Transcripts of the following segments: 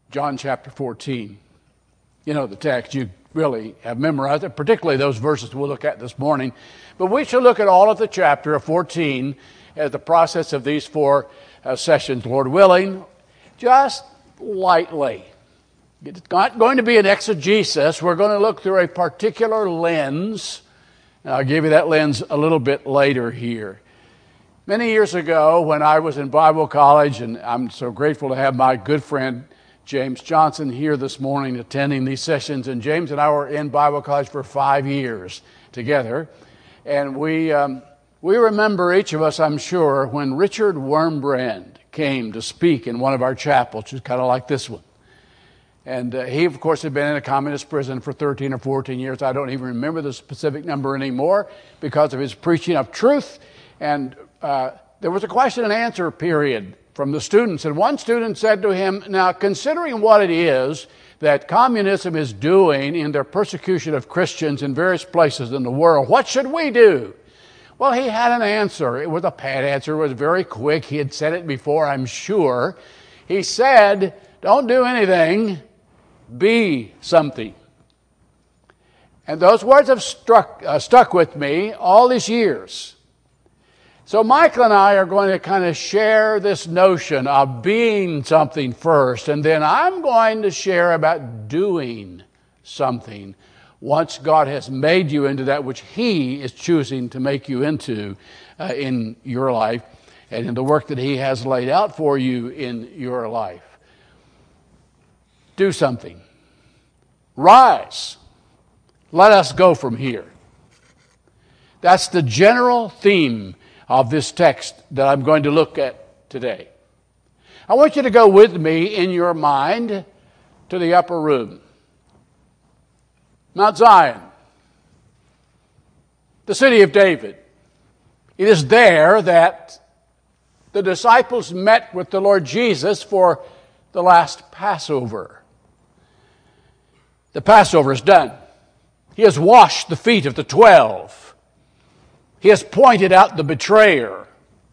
John chapter 14. You know the text. You really have memorized it, particularly those verses we'll look at this morning. But we shall look at all of the chapter of 14 as the process of these four sessions, Lord willing, just lightly. It's not going to be an exegesis. We're going to look through a particular lens. And I'll give you that lens a little bit later here. Many years ago, when I was in Bible college, and I'm so grateful to have my good friend James Johnson here this morning attending these sessions. And James and I were in Bible college for 5 years together. And we remember, each of us, I'm sure, when Richard Wurmbrand came to speak in one of our chapels, which is kind of like this one. And he, of course, had been in a communist prison for 13 or 14 years. I don't even remember the specific number anymore because of his preaching of truth. And there was a question and answer period from the students. And one student said to him, now, considering what it is that communism is doing in their persecution of Christians in various places in the world, what should we do? Well, he had an answer. It was a pat answer. It was very quick. He had said it before, I'm sure. He said, don't do anything. Be something. And those words have stuck with me all these years. So Michael and I are going to kind of share this notion of being something first, and then I'm going to share about doing something once God has made you into that which He is choosing to make you into in your life and in the work that He has laid out for you in your life. Do something. Rise. Let us go from here. That's the general theme of this text that I'm going to look at today. I want you to go with me in your mind to the upper room. Mount Zion, the city of David. It is there that the disciples met with the Lord Jesus for the last Passover. The Passover is done. He has washed the feet of the 12. He has pointed out the betrayer.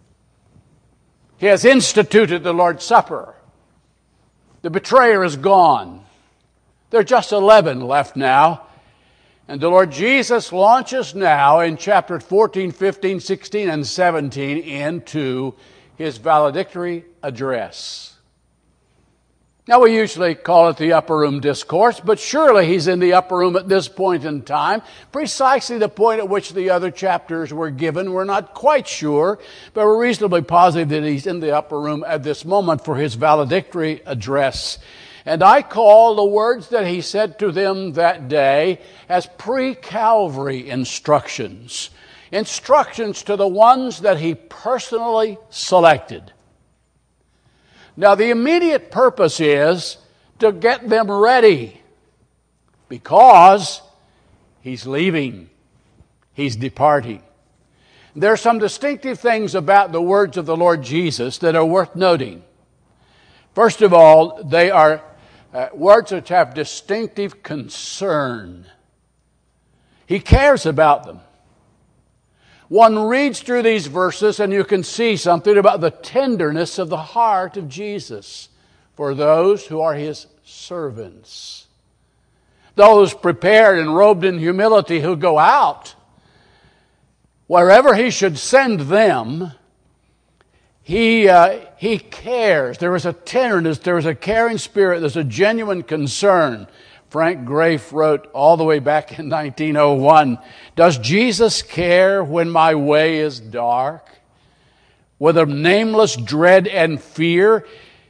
He has instituted the Lord's Supper. The betrayer is gone. There are just 11 left now. And the Lord Jesus launches now in chapters 14, 15, 16, and 17 into His valedictory address. Now, we usually call it the upper room discourse, but surely He's in the upper room at this point in time, precisely the point at which the other chapters were given. We're not quite sure, but we're reasonably positive that He's in the upper room at this moment for His valedictory address. And I call the words that He said to them that day as pre-Calvary instructions. Instructions to the ones that He personally selected. Now, the immediate purpose is to get them ready because He's leaving. He's departing. There are some distinctive things about the words of the Lord Jesus that are worth noting. First of all, they are words which have distinctive concern. He cares about them. One reads through these verses and you can see something about the tenderness of the heart of Jesus for those who are His servants. Those prepared and robed in humility who go out. Wherever He should send them, He cares. There is a tenderness, there is a caring spirit, there's a genuine concern. Frank Graeff wrote all the way back in 1901, does Jesus care when my way is dark? With a nameless dread and fear?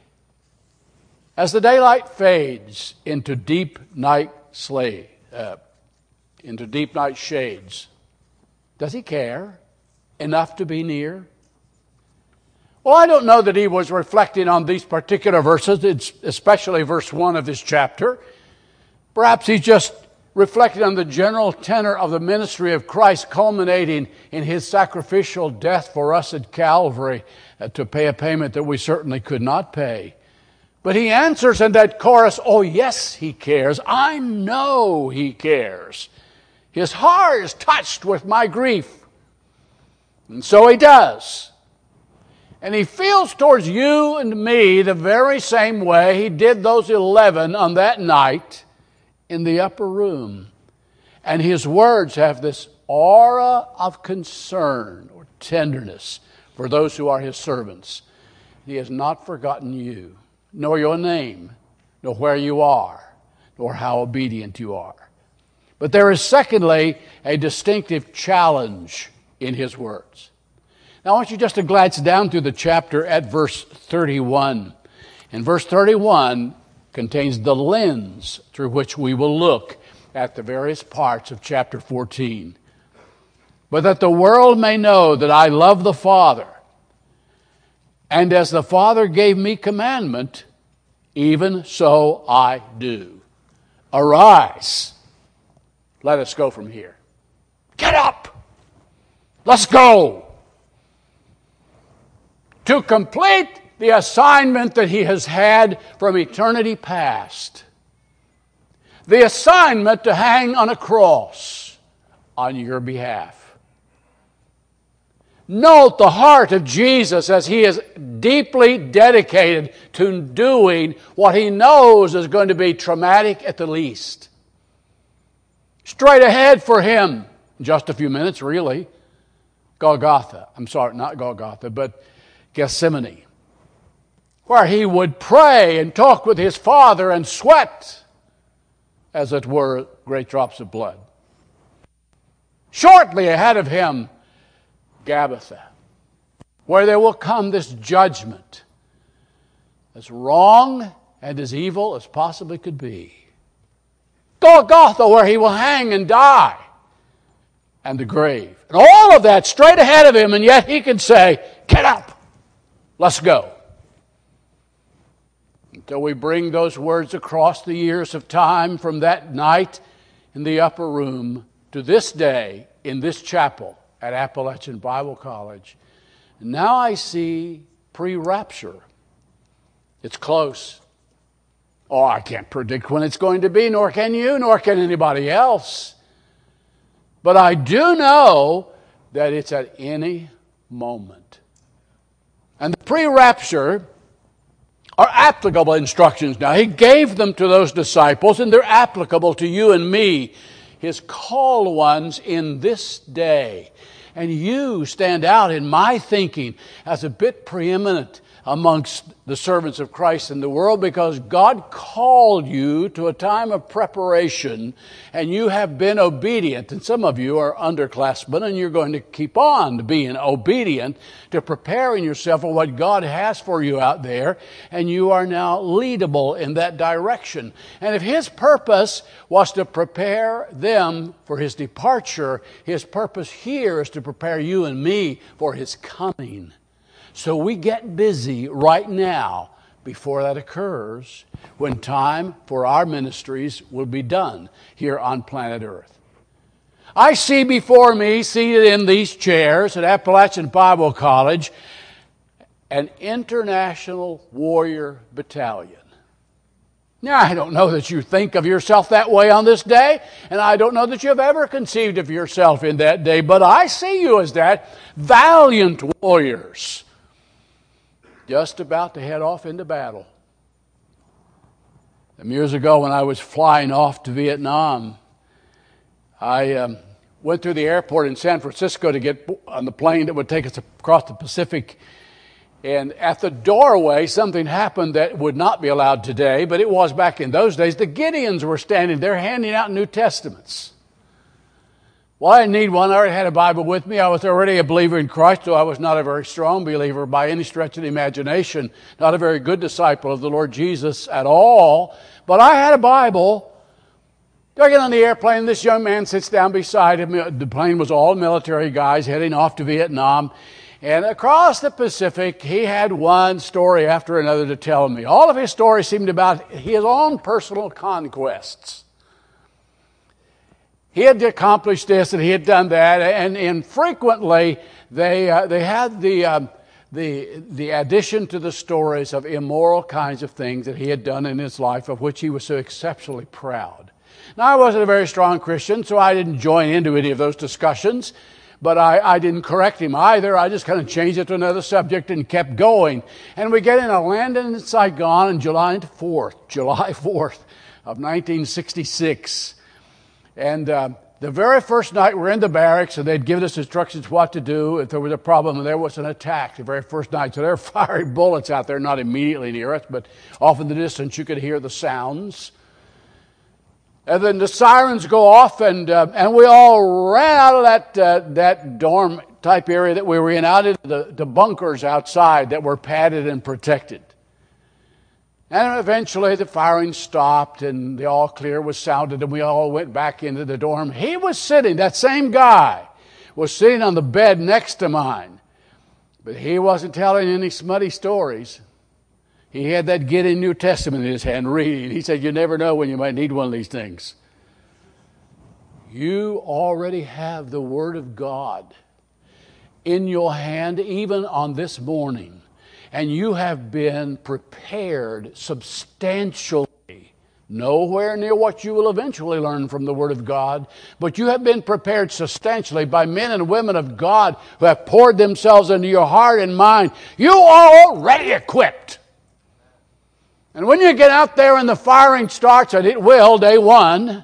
As the daylight fades into deep night shades, does He care enough to be near? Well, I don't know that He was reflecting on these particular verses, it's especially verse 1 of this chapter. Perhaps He's just reflecting on the general tenor of the ministry of Christ culminating in His sacrificial death for us at Calvary to pay a payment that we certainly could not pay. But He answers in that chorus, oh yes, He cares. I know He cares. His heart is touched with my grief. And so He does. And he feels towards you and me the very same way he did those 11 on that night in the upper room. And his words have this aura of concern or tenderness for those who are his servants. He has not forgotten you, nor your name, nor where you are, nor how obedient you are. But there is, secondly, a distinctive challenge in his words. Now, I want you just to glance down through the chapter at verse 31. And verse 31 contains the lens through which we will look at the various parts of chapter 14. But that the world may know that I love the Father, and as the Father gave me commandment, even so I do. Arise. Let us go from here. Get up. Let's go. To complete the assignment that he has had from eternity past. The assignment to hang on a cross on your behalf. Note the heart of Jesus as he is deeply dedicated to doing what he knows is going to be traumatic at the least. Straight ahead for him, in just a few minutes really, Golgotha. I'm sorry, not Golgotha, but Gethsemane, where he would pray and talk with his Father and sweat, as it were, great drops of blood. Shortly ahead of him, Gabbatha, where there will come this judgment as wrong and as evil as possibly could be. Golgotha, where he will hang and die, and the grave. And all of that straight ahead of him, and yet he can say, get up, let's go. Until we bring those words across the years of time from that night in the upper room to this day in this chapel at Appalachian Bible College. And now I see pre-rapture. It's close. Oh, I can't predict when it's going to be, nor can you, nor can anybody else. But I do know that it's at any moment. And the pre-rapture are applicable instructions now. He gave them to those disciples, and they're applicable to you and me, his called ones in this day. And you stand out in my thinking as a bit preeminent amongst the servants of Christ in the world, because God called you to a time of preparation and you have been obedient. And some of you are underclassmen and you're going to keep on being obedient to preparing yourself for what God has for you out there, and you are now leadable in that direction. And if his purpose was to prepare them for his departure, his purpose here is to prepare you and me for his coming. So we get busy right now before that occurs, when time for our ministries will be done here on planet Earth. I see before me, seated in these chairs at Appalachian Bible College, an International Warrior Battalion. Now, I don't know that you think of yourself that way on this day, and I don't know that you've ever conceived of yourself in that day, but I see you as that, valiant warriors, just about to head off into battle. Some years ago when I was flying off to Vietnam, I went through the airport in San Francisco to get on the plane that would take us across the Pacific. And at the doorway, something happened that would not be allowed today, but it was back in those days. The Gideons were standing there handing out New Testaments. Well, I didn't need one. I already had a Bible with me. I was already a believer in Christ, so I was not a very strong believer by any stretch of the imagination, not a very good disciple of the Lord Jesus at all. But I had a Bible. I get on the airplane, this young man sits down beside him. The plane was all military guys heading off to Vietnam. And across the Pacific, he had one story after another to tell me. All of his stories seemed about his own personal conquests. He had accomplished this and he had done that, and frequently they had the addition to the stories of immoral kinds of things that he had done in his life, of which he was so exceptionally proud. Now, I wasn't a very strong Christian, so I didn't join into any of those discussions. But I didn't correct him either. I just kind of changed it to another subject and kept going. And we get in a landing in Saigon on July 4th of 1966. And the very first night we're in the barracks, and they'd given us instructions what to do if there was a problem and there was an attack the very first night. So they're firing bullets out there, not immediately near us, but off in the distance you could hear the sounds. And then the sirens go off, and we all ran out of that dorm type area that we were in, out into the bunkers outside that were padded and protected. And eventually the firing stopped, and the all clear was sounded, and we all went back into the dorm. He was sitting, that same guy, was sitting on the bed next to mine. But he wasn't telling any smutty stories. He had that Gideon New Testament in his hand reading. He said, you never know when you might need one of these things. You already have the Word of God in your hand even on this morning. And you have been prepared substantially. Nowhere near what you will eventually learn from the Word of God, but you have been prepared substantially by men and women of God who have poured themselves into your heart and mind. You are already equipped. And when you get out there and the firing starts, and it will, day one,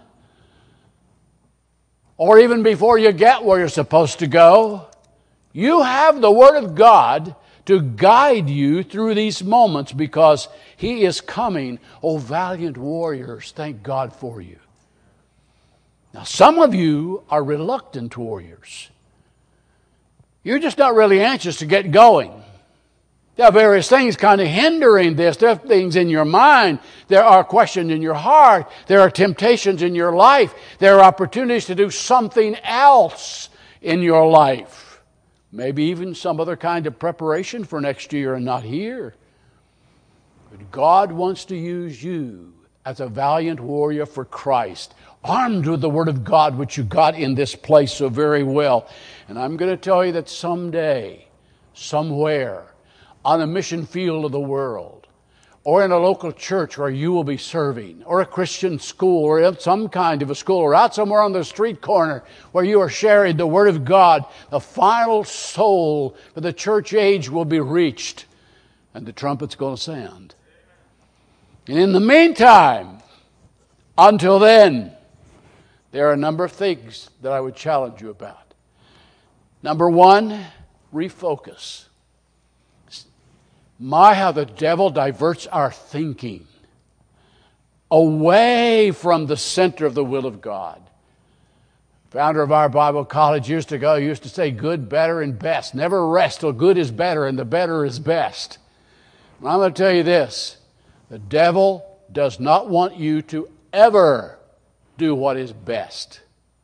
or even before you get where you're supposed to go, you have the Word of God to guide you through these moments because He is coming. Oh, valiant warriors, thank God for you. Now, some of you are reluctant warriors. You're just not really anxious to get going. There are various things kind of hindering this. There are things in your mind. There are questions in your heart. There are temptations in your life. There are opportunities to do something else in your life. Maybe even some other kind of preparation for next year and not here. But God wants to use you as a valiant warrior for Christ, armed with the Word of God, which you got in this place so very well. And I'm going to tell you that someday, somewhere, on a mission field of the world, or in a local church where you will be serving, or a Christian school, or in some kind of a school, or out somewhere on the street corner where you are sharing the Word of God, the final soul for the church age will be reached, and the trumpet's going to sound. And in the meantime, until then, there are a number of things that I would challenge you about. Number one, refocus. My, how the devil diverts our thinking away from the center of the will of God. Founder of our Bible college years ago used to say good, better, and best. Never rest till good is better and the better is best. And I'm going to tell you this. The devil does not want you to ever do what is best.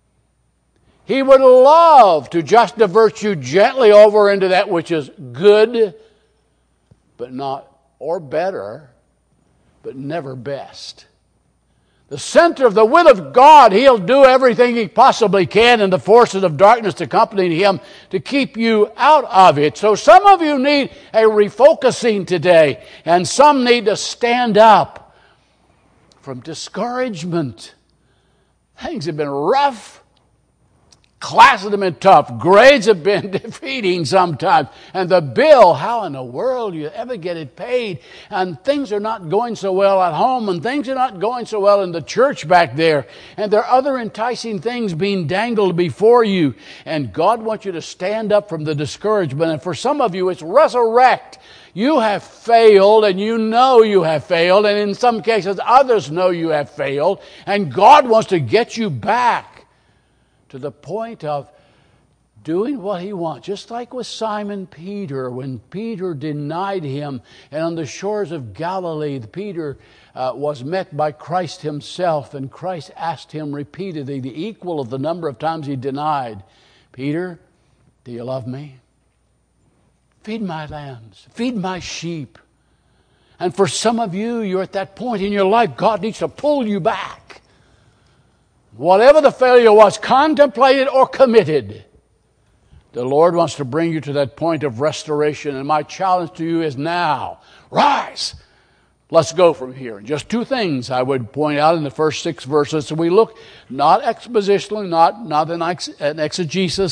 He would love to just divert you gently over into that which is good, but not, or better, but never best. The center of the will of God, He'll do everything He possibly can in the forces of darkness accompanying Him to keep you out of it. So some of you need a refocusing today, and some need to stand up from discouragement. Things have been rough. Classes have been tough. Grades have been defeating sometimes. And the bill, how in the world you ever get it paid? And things are not going so well at home, and things are not going so well in the church back there. And there are other enticing things being dangled before you. And God wants you to stand up from the discouragement. And for some of you, it's resurrect. You have failed, and you know you have failed. And in some cases, others know you have failed. And God wants to get you back to the point of doing what He wants. Just like with Simon Peter, when Peter denied Him, and on the shores of Galilee, Peter was met by Christ Himself, and Christ asked him repeatedly, the equal of the number of times he denied, Peter, do you love me? Feed my lambs, feed my sheep. And for some of you, you're at that point in your life, God needs to pull you back. Whatever the failure was, contemplated or committed, the Lord wants to bring you to that point of restoration. And my challenge to you is now, rise. Let's go from here. And just two things I would point out in the first 6 verses. So we look not expositionally, not in exegesis,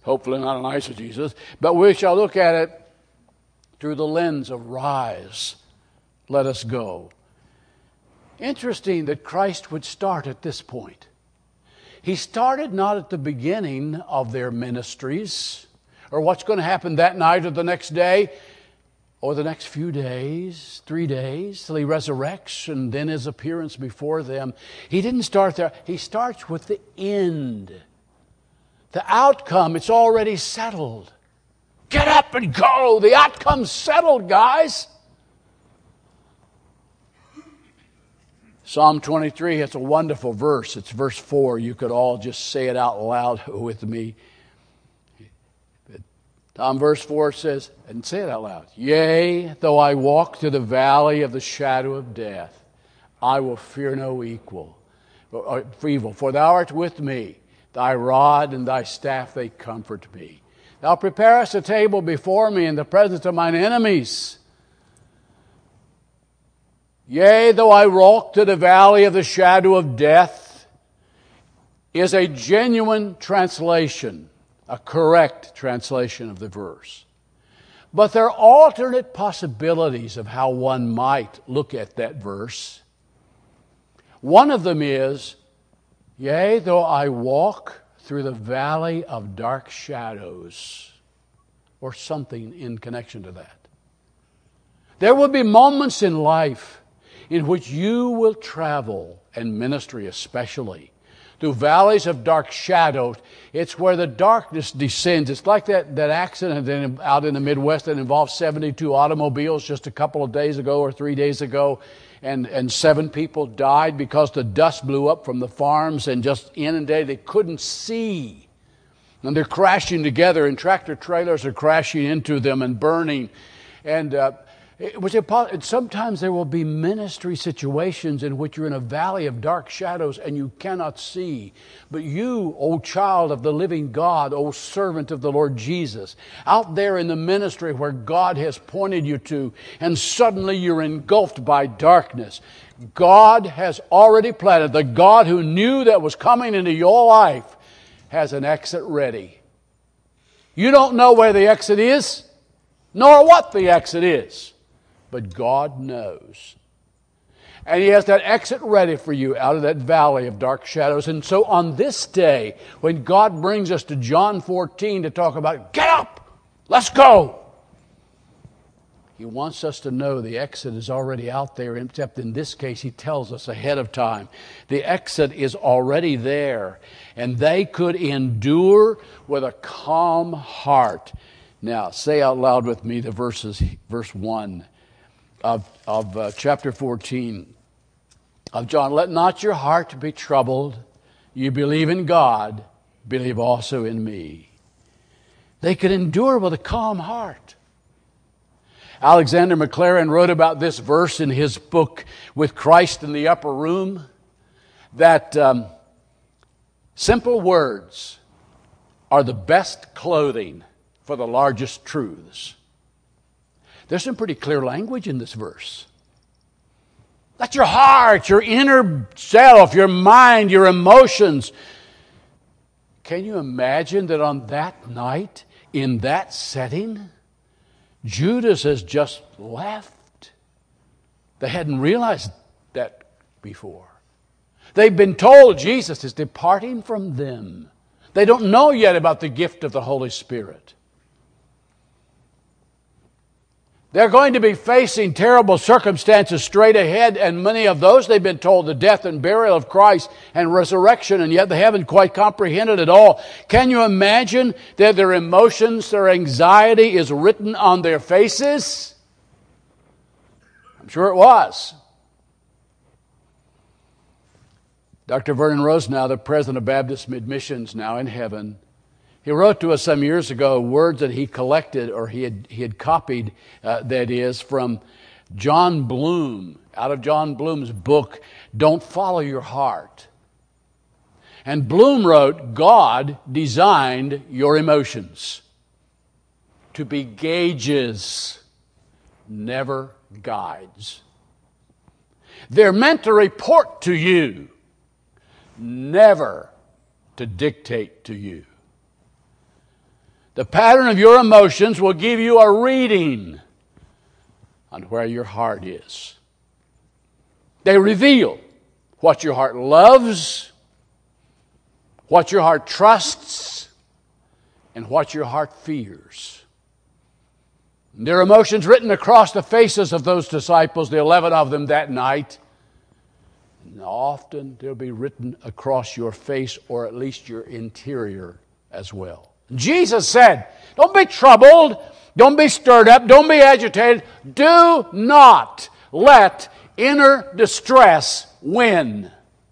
hopefully not an eisegesis, but we shall look at it through the lens of rise, let us go. Interesting that Christ would start at this point. He started not at the beginning of their ministries, or what's going to happen that night or the next day, or the next few days, 3 days, till he resurrects and then his appearance before them. He didn't start there. He starts with the end. The outcome, it's already settled. Get up and go. The outcome's settled, guys. Psalm 23, it's a wonderful verse. It's verse 4. You could all just say it out loud with me. Verse 4 says, and say it out loud, yea, though I walk through the valley of the shadow of death, I will fear no evil, for thou art with me. Thy rod and thy staff, they comfort me. Thou preparest a table before me in the presence of mine enemies. Yea, though I walk through the valley of the shadow of death, is a genuine translation, a correct translation of the verse. But there are alternate possibilities of how one might look at that verse. One of them is, yea, though I walk through the valley of dark shadows, or something in connection to that. There will be moments in life in which you will travel, and ministry especially, through valleys of dark shadows. It's where the darkness descends. It's like that accident out in the Midwest that involved 72 automobiles just a couple of days ago or 3 days ago. And 7 people died because the dust blew up from the farms and just inundated. They couldn't see. And they're crashing together, and tractor trailers are crashing into them and burning. And sometimes there will be ministry situations in which you're in a valley of dark shadows and you cannot see. But you, O child of the living God, O servant of the Lord Jesus, out there in the ministry where God has pointed you to, and suddenly you're engulfed by darkness. God has already planted. The God who knew that was coming into your life has an exit ready. You don't know where the exit is, nor what the exit is. But God knows. And He has that exit ready for you out of that valley of dark shadows. And so on this day, when God brings us to John 14 to talk about, get up, let's go, He wants us to know the exit is already out there, except in this case, He tells us ahead of time. The exit is already there, and they could endure with a calm heart. Now, say out loud with me the verse 1. Of chapter 14 of John. Let not your heart be troubled. You believe in God, believe also in me. They could endure with a calm heart. Alexander Maclaren wrote about this verse in his book, With Christ in the Upper Room, that simple words are the best clothing for the largest truths. There's some pretty clear language in this verse. Let your heart, your inner self, your mind, your emotions. Can you imagine that on that night, in that setting, Judas has just left? They hadn't realized that before. They've been told Jesus is departing from them. They don't know yet about the gift of the Holy Spirit. They're going to be facing terrible circumstances straight ahead, and many of those they've been told the death and burial of Christ and resurrection, and yet they haven't quite comprehended it all. Can you imagine that their emotions, their anxiety is written on their faces? I'm sure it was. Dr. Vernon Rosenau, the president of Baptist Mid-Missions, now in heaven, he wrote to us some years ago words that he collected, or he had copied, that is, from John Bloom, out of John Bloom's book, Don't Follow Your Heart. And Bloom wrote, God designed your emotions to be gauges, never guides. They're meant to report to you, never to dictate to you. The pattern of your emotions will give you a reading on where your heart is. They reveal what your heart loves, what your heart trusts, and what your heart fears. Their emotions written across the faces of those disciples, the 11 of them that night. And often they'll be written across your face, or at least your interior as well. Jesus said, don't be troubled, don't be stirred up, don't be agitated. Do not let inner distress win.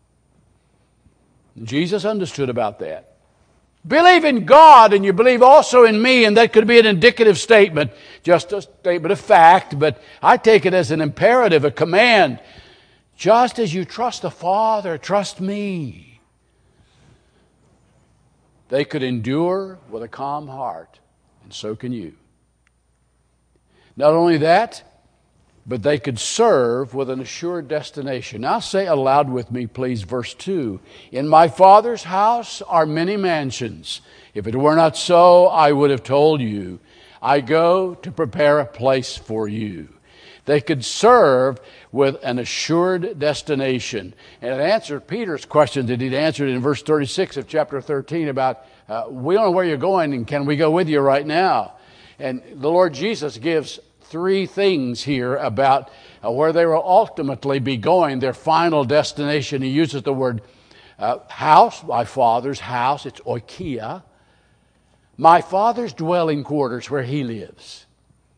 Jesus understood about that. Believe in God and you believe also in me, and that could be an indicative statement, just a statement of fact, but I take it as an imperative, a command. Just as you trust the Father, trust me. They could endure with a calm heart, and so can you. Not only that, but they could serve with an assured destination. Now say aloud with me, please, verse 2. In my Father's house are many mansions. If it were not so, I would have told you. I go to prepare a place for you. They could serve with an assured destination. And it answered Peter's question that he'd answered in verse 36 of chapter 13 about, we don't know where you're going, and can we go with you right now? And the Lord Jesus gives three things here about where they will ultimately be going, their final destination. He uses the word house, my Father's house. It's oikia. My Father's dwelling quarters, where He lives.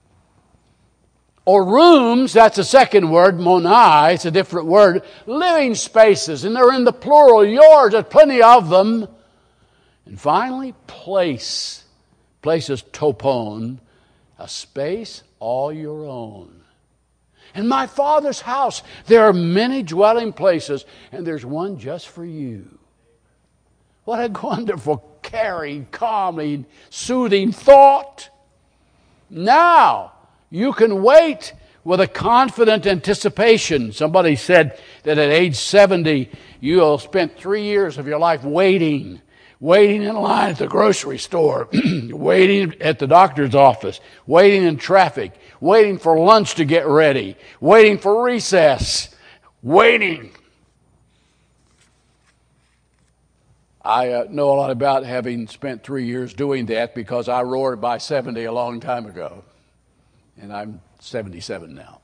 Or rooms, that's a second word, monai, it's a different word. Living spaces, and they're in the plural, yours, there's plenty of them. And finally, place. Place is topon, a space all your own. In my Father's house, there are many dwelling places, and there's one just for you. What a wonderful, caring, calming, soothing thought. Now, you can wait with a confident anticipation. Somebody said that at age 70, you'll spend 3 years of your life waiting in line at the grocery store, waiting at the doctor's office, waiting in traffic, waiting for lunch to get ready, waiting for recess, waiting. I know a lot about having spent 3 years doing that because I roared by 70 a long time ago, and I'm 77 now.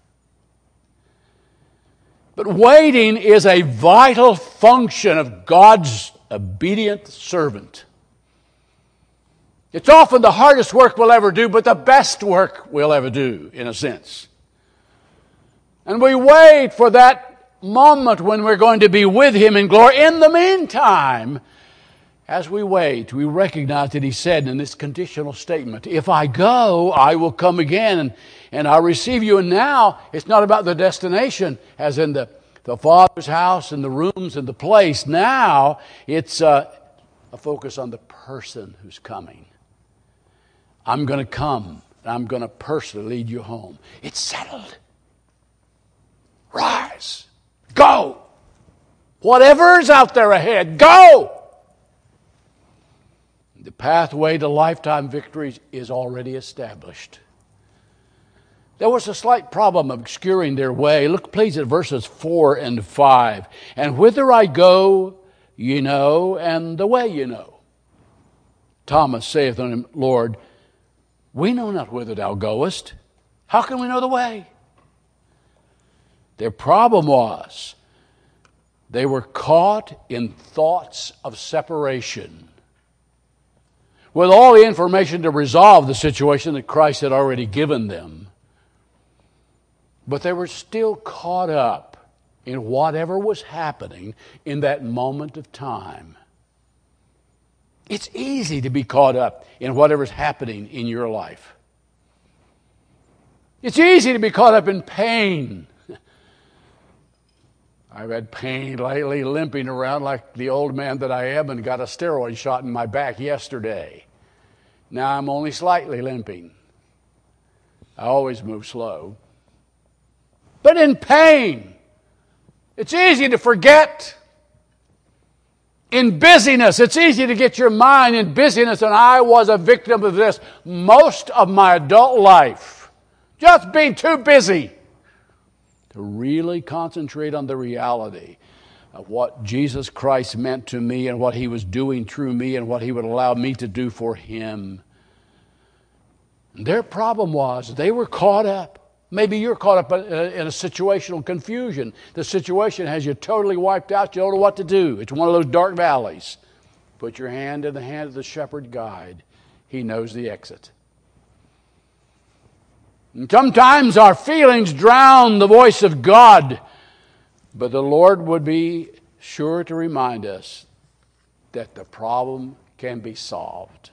But waiting is a vital function of God's obedient servant. It's often the hardest work we'll ever do, but the best work we'll ever do, in a sense. And we wait for that moment when we're going to be with Him in glory. In the meantime, as we wait, we recognize that He said in this conditional statement, if I go, I will come again and I'll receive you. And now it's not about the destination, as in the Father's house and the rooms and the place. Now it's a focus on the person who's coming. I'm going to come and I'm going to personally lead you home. It's settled. Rise. Go. Whatever's out there ahead, go. The pathway to lifetime victories is already established. There was a slight problem obscuring their way. Look, please, at verses 4 and 5. And whither I go, ye know, and the way ye know. Thomas saith unto him, Lord, we know not whither thou goest. How can we know the way? Their problem was they were caught in thoughts of separation, with all the information to resolve the situation that Christ had already given them. But they were still caught up in whatever was happening in that moment of time. It's easy to be caught up in whatever's happening in your life. It's easy to be caught up in pain. I've had pain lately, limping around like the old man that I am, and got a steroid shot in my back yesterday. Now I'm only slightly limping. I always move slow. But in pain, it's easy to forget. in busyness. It's easy to get your mind in busyness, and I was a victim of this most of my adult life. Just being too busy to really concentrate on the reality of what Jesus Christ meant to me and what He was doing through me and what He would allow me to do for Him. And their problem was they were caught up. Maybe you're caught up in a situational confusion. The situation has you totally wiped out. You don't know what to do. It's one of those dark valleys. Put your hand in the hand of the shepherd guide. He knows the exit. And sometimes our feelings drown the voice of God, but the Lord would be sure to remind us that the problem can be solved.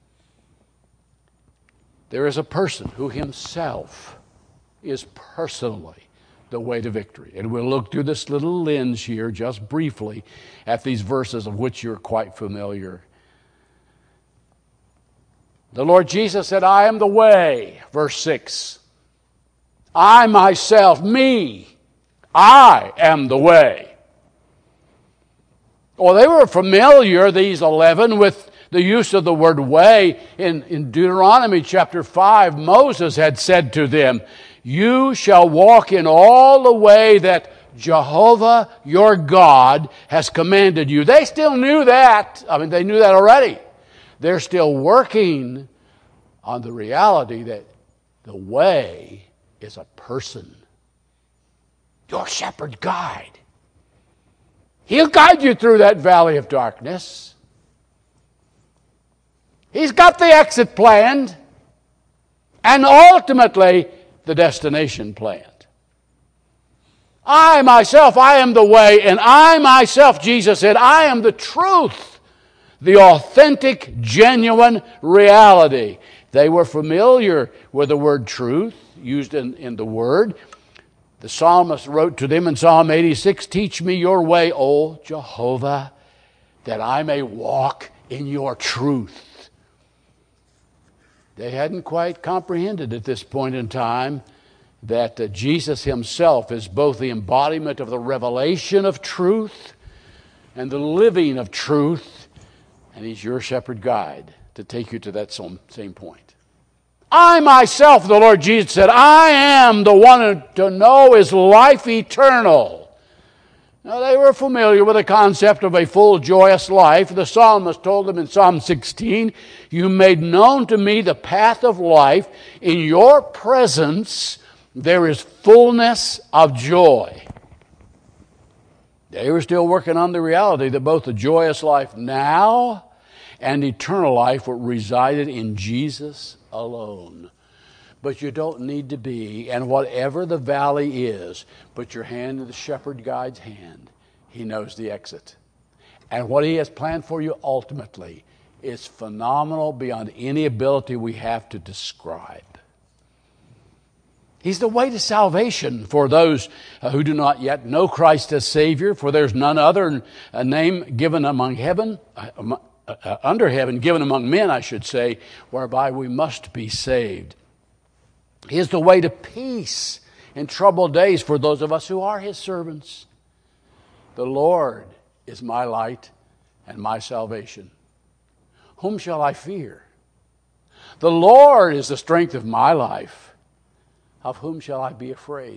There is a person who himself is personally the way to victory. And we'll look through this little lens here just briefly at these verses of which you're quite familiar. The Lord Jesus said, I am the way, verse 6. I myself, me, I am the way. Well, they were familiar, these 11, with the use of the word way. In Deuteronomy chapter 5, Moses had said to them, you shall walk in all the way that Jehovah your God has commanded you. They still knew that. I mean, they knew that already. They're still working on the reality that the way is a person. Your shepherd guide. He'll guide you through that valley of darkness. He's got the exit planned. And ultimately, the destination planned. I myself, I am the way, and I myself, Jesus said, I am the truth, the authentic, genuine reality. They were familiar with the word truth, used in the word. The psalmist wrote to them in Psalm 86, teach me your way, O Jehovah, that I may walk in your truth. They hadn't quite comprehended at this point in time that Jesus himself is both the embodiment of the revelation of truth and the living of truth, and he's your shepherd guide to take you to that same point. I myself, the Lord Jesus said, I am the one to know is life eternal. Now, they were familiar with the concept of a full, joyous life. The psalmist told them in Psalm 16, you made known to me the path of life. In your presence, there is fullness of joy. They were still working on the reality that both the joyous life now and eternal life resided in Jesus alone. But you don't need to be, and whatever the valley is, put your hand in the shepherd guide's hand. He knows the exit. And what he has planned for you ultimately is phenomenal beyond any ability we have to describe. He's the way to salvation for those who do not yet know Christ as Savior, for there's none other name given among heaven, under heaven, given among men, I should say, whereby we must be saved. He is the way to peace in troubled days for those of us who are His servants. The Lord is my light and my salvation. Whom shall I fear? The Lord is the strength of my life. Of whom shall I be afraid?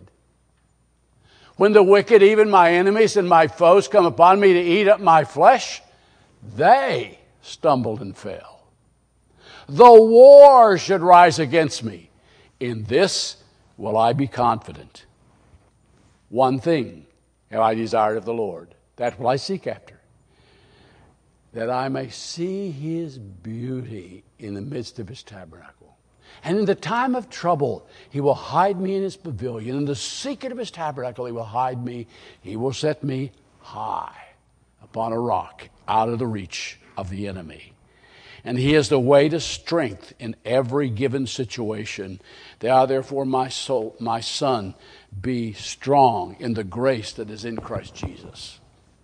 When the wicked, even my enemies and my foes, come upon me to eat up my flesh, they stumbled and fell. Though war should rise against me, in this will I be confident. One thing have I desired of the Lord, that will I seek after, that I may see His beauty in the midst of His tabernacle. And in the time of trouble, He will hide me in His pavilion. In the secret of His tabernacle, He will hide me. He will set me high upon a rock out of the reach of the enemy. And He is the way to strength in every given situation. Thou therefore, my soul, my son, be strong in the grace that is in Christ Jesus.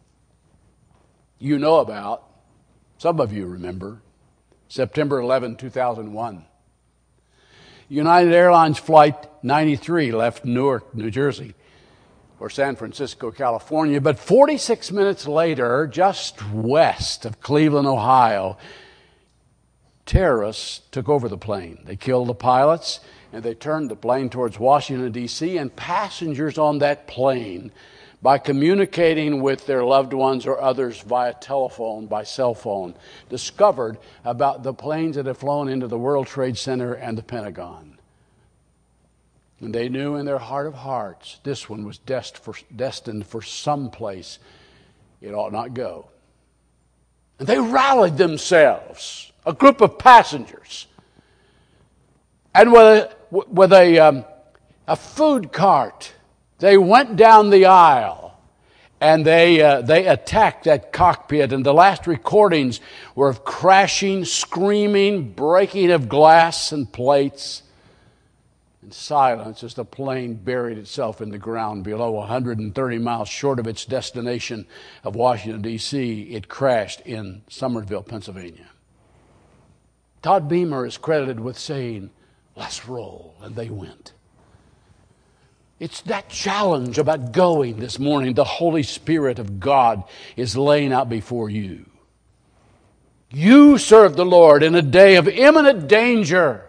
You know about, some of you remember, September 11, 2001. United Airlines Flight 93 left Newark, New Jersey, or San Francisco, California. But 46 minutes later, just west of Cleveland, Ohio, terrorists took over the plane. They killed the pilots, and they turned the plane towards Washington, D.C., and passengers on that plane, by communicating with their loved ones or others via telephone, by cell phone, discovered about the planes that had flown into the World Trade Center and the Pentagon. And they knew in their heart of hearts this one was destined for some place it ought not go. And they rallied themselves, a group of passengers, and with a food cart, they went down the aisle, and they attacked that cockpit. And the last recordings were of crashing, screaming, breaking of glass and plates, and silence as the plane buried itself in the ground below 130 miles short of its destination of Washington, D.C. It crashed in Somerville, Pennsylvania. Todd Beamer is credited with saying, "Let's roll," and they went. It's that challenge about going this morning the Holy Spirit of God is laying out before you. You serve the Lord in a day of imminent danger.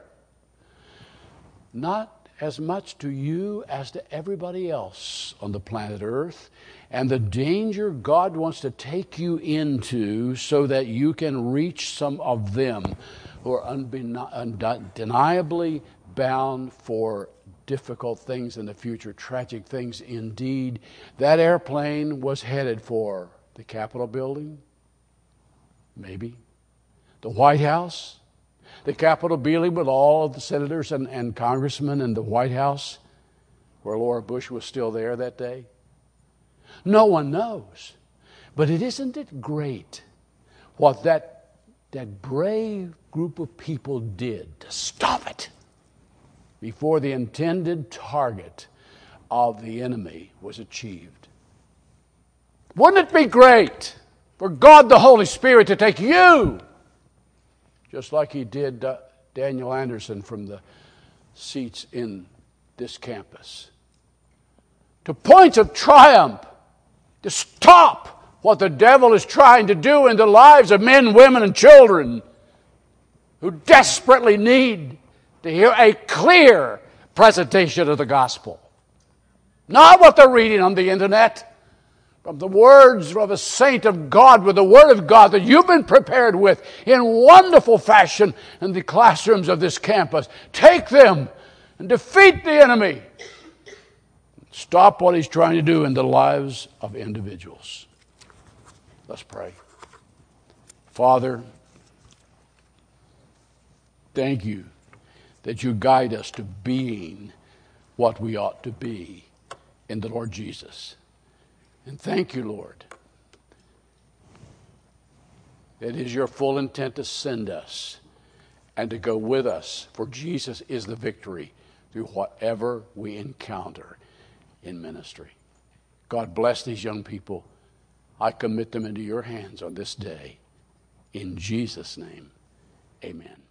Not as much to you as to everybody else on the planet Earth, and the danger God wants to take you into so that you can reach some of them who are undeniably bound for difficult things in the future, tragic things indeed. That airplane was headed for the Capitol building, maybe, the White House, the Capitol building with all of the senators and congressmen in the White House, where Laura Bush was still there that day. No one knows. But isn't it great what that brave group of people did to stop it before the intended target of the enemy was achieved? Wouldn't it be great for God the Holy Spirit to take you, just like he did Daniel Anderson from the seats in this campus, to points of triumph, to stop what the devil is trying to do in the lives of men, women, and children who desperately need to hear a clear presentation of the gospel. Not what they're reading on the internet, from the words of a saint of God, with the Word of God that you've been prepared with in wonderful fashion in the classrooms of this campus. Take them and defeat the enemy. Stop what he's trying to do in the lives of individuals. Let's pray. Father, thank you that you guide us to being what we ought to be in the Lord Jesus. And thank you, Lord, that it is your full intent to send us and to go with us, for Jesus is the victory through whatever we encounter in ministry. God bless these young people. I commit them into your hands on this day. In Jesus' name, amen.